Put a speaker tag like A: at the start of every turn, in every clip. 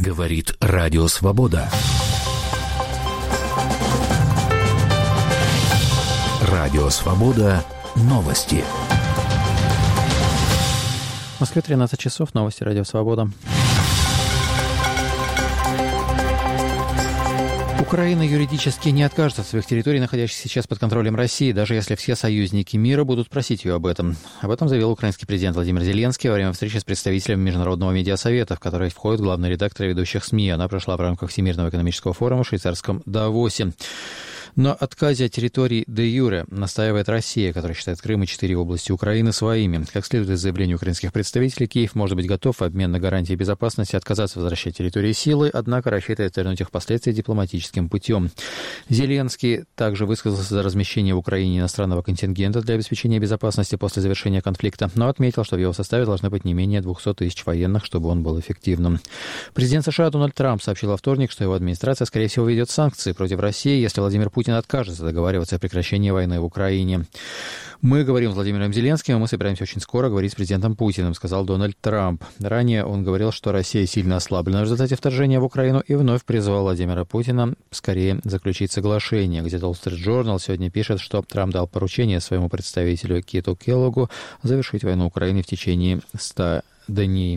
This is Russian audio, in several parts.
A: Говорит Радио Свобода. Радио Свобода. Новости.
B: В Москве 13 часов. Новости Радио Свобода. Украина юридически не откажется от своих территорий, находящихся сейчас под контролем России, даже если все союзники мира будут просить ее об этом. Об этом заявил украинский президент Владимир Зеленский во время встречи с представителями Международного медиасовета, в который входят главные редакторы ведущих СМИ. Она прошла в рамках Всемирного экономического форума в швейцарском Давосе. Но отказе от территорий де-юре настаивает Россия, которая считает Крым и 4 области Украины своими. Как следует из заявления украинских представителей, Киев может быть готов в обмен на гарантии безопасности отказаться возвращать территории силой, однако рассчитывает вернуть их впоследствии дипломатическим путем. Зеленский также высказался за размещение в Украине иностранного контингента для обеспечения безопасности после завершения конфликта, но отметил, что в его составе должны быть не менее 200 тысяч военных, чтобы он был эффективным. Президент США Дональд Трамп сообщил во вторник, что его администрация, скорее всего, введет санкции против России, если Владимир Путин откажется договариваться о прекращении войны в Украине. «Мы говорим с Владимиром Зеленским, и мы собираемся очень скоро говорить с президентом Путиным», сказал Дональд Трамп. Ранее он говорил, что Россия сильно ослаблена в результате вторжения в Украину, и вновь призвал Владимира Путина скорее заключить соглашение. Газета Wall Street Journal сегодня пишет, что Трамп дал поручение своему представителю Киту Келлогу завершить войну Украины в течение 100 дней.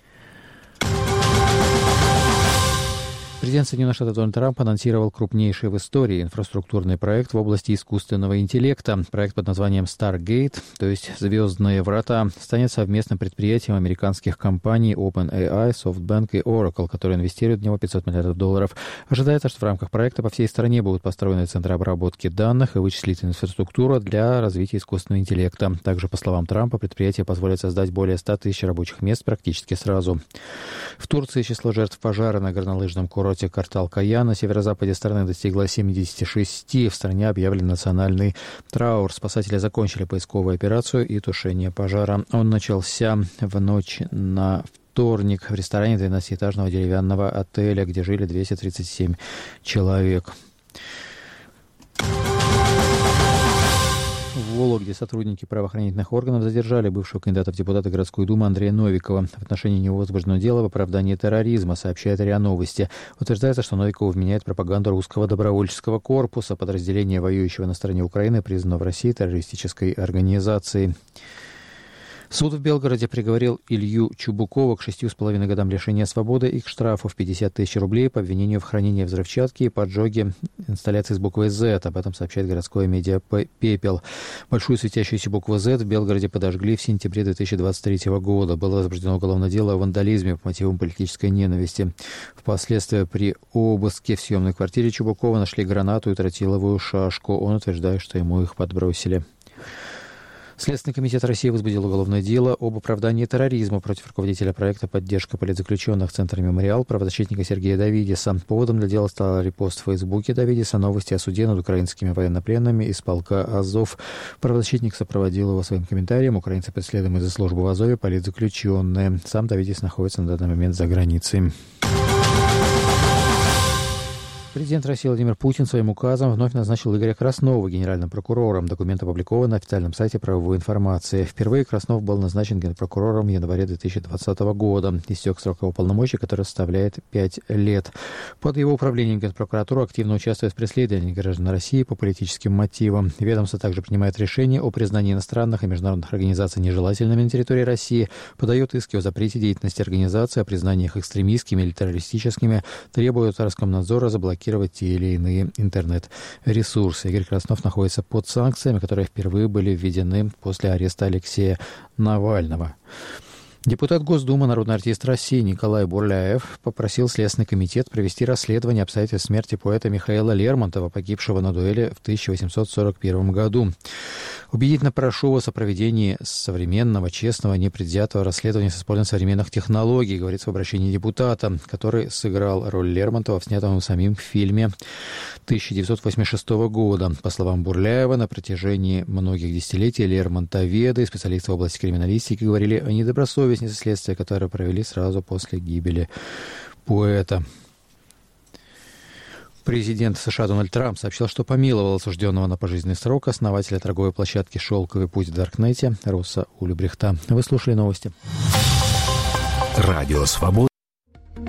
B: Президент Соединенных Штатов Дональд Трамп анонсировал крупнейший в истории инфраструктурный проект в области искусственного интеллекта. Проект под названием Stargate, то есть «Звездные врата», станет совместным предприятием американских компаний OpenAI, SoftBank и Oracle, которые инвестируют в него $500 миллиардов. Ожидается, что в рамках проекта по всей стране будут построены центры обработки данных и вычислительная инфраструктура для развития искусственного интеллекта. Также, по словам Трампа, предприятие позволит создать более 100 тысяч рабочих мест практически сразу. В Турции число жертв пожара на горнолыжном курорте Картал-Кая на северо-западе страны достигла 76. В стране объявлен национальный траур. Спасатели закончили поисковую операцию и тушение пожара. Он начался в ночь на вторник в ресторане 12-этажного деревянного отеля, где жили 237 человек. В Вологде сотрудники правоохранительных органов задержали бывшего кандидата в депутаты городской думы Андрея Новикова. В отношении него возбуждено дело в оправдании терроризма, сообщает РИА Новости. Утверждается, что Новикову вменяет пропаганду русского добровольческого корпуса, подразделения, воюющего на стороне Украины, признанного в России террористической организацией. Суд в Белгороде приговорил Илью Чубукова к 6,5 годам лишения свободы и к штрафу в 50 тысяч рублей по обвинению в хранении взрывчатки и поджоге инсталляции с буквой «Z». Об этом сообщает городское медиа «Пепел». Большую светящуюся букву «Z» в Белгороде подожгли в сентябре 2023 года. Было возбуждено уголовное дело о вандализме по мотивам политической ненависти. Впоследствии при обыске в съемной квартире Чубукова нашли гранату и тротиловую шашку. Он утверждает, что ему их подбросили. Следственный комитет России возбудил уголовное дело об оправдании терроризма против руководителя проекта «Поддержка политзаключенных» Центра «Мемориал» правозащитника Сергея Давидиса. Поводом для дела стал репост в Фейсбуке Давидиса новости о суде над украинскими военнопленными из полка «Азов». Правозащитник сопроводил его своим комментарием: «Украинцы, преследуемые за службу в Азове, политзаключенные». Сам Давидис находится на данный момент за границей. Президент России Владимир Путин своим указом вновь назначил Игоря Краснова генеральным прокурором. Документ опубликован на официальном сайте правовой информации. Впервые Краснов был назначен генпрокурором в январе 2020 года. Истек срок его полномочий, который составляет 5 лет. Под его управлением Генпрокуратура активно участвует в преследовании граждан России по политическим мотивам. Ведомство также принимает решения о признании иностранных и международных организаций нежелательными на территории России, подает иски о запрете деятельности организаций, о признании их экстремистскими или террористическими, требует Роскомнадзора заблокировать те или иные интернет-ресурсы. Игорь Краснов находится под санкциями, которые впервые были введены после ареста Алексея Навального. Депутат Госдумы, народный артист России Николай Бурляев попросил Следственный комитет провести расследование обстоятельств смерти поэта Михаила Лермонтова, погибшего на дуэли в 1841 году. Убедительно прошу вас о проведении современного, честного, непредвзятого расследования с использованием современных технологий, говорится в обращении депутата, который сыграл роль Лермонтова в снятом самим фильме 1986 года. По словам Бурляева, на протяжении многих десятилетий лермонтоведы и специалисты в области криминалистики говорили о недобросовестности следствия, которое провели сразу после гибели поэта. Президент США Дональд Трамп сообщил, что помиловал осужденного на пожизненный срок основателя торговой площадки «Шелковый путь» в Даркнете Росса Ульбрихта. Вы слушали новости.
A: Радио Свобода.